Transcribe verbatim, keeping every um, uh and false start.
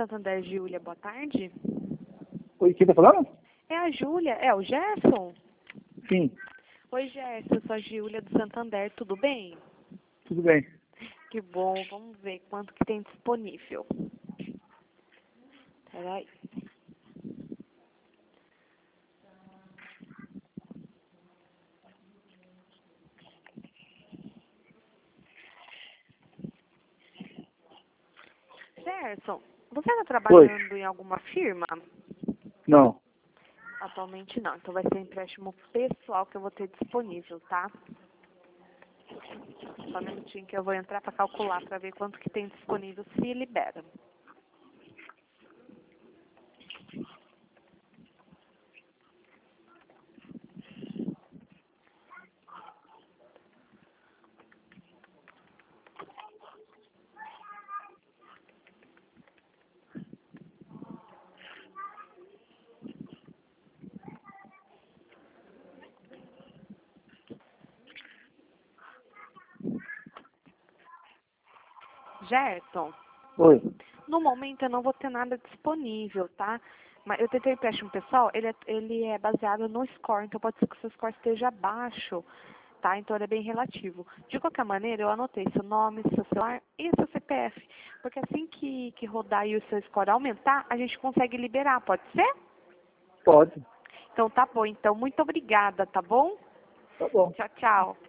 Santander, Júlia, boa tarde. Oi, quem tá falando? É a Júlia, é o Gerson? Sim, Oi, Gerson, eu sou a Júlia do Santander, tudo bem? tudo bem. Que bom, vamos ver quanto que tem disponível. Peraí. Gerson, você está trabalhando em alguma firma? Não, Atualmente não, então vai ser empréstimo pessoal que eu vou ter disponível, tá? Só um minutinho que eu vou entrar para calcular, para ver quanto que tem disponível, se libera. Gerson, oi. no momento eu não vou ter nada disponível, tá? Mas eu tentei o empréstimo pessoal, ele é, ele é baseado no score, então pode ser que o seu score esteja baixo, tá? Então ele é bem relativo. De qualquer maneira, eu anotei seu nome, seu celular e seu C P F, porque assim que, que rodar e o seu score aumentar, a gente consegue liberar, pode ser? Pode. Então tá bom, então muito obrigada, tá bom? Tá bom. Tchau, tchau.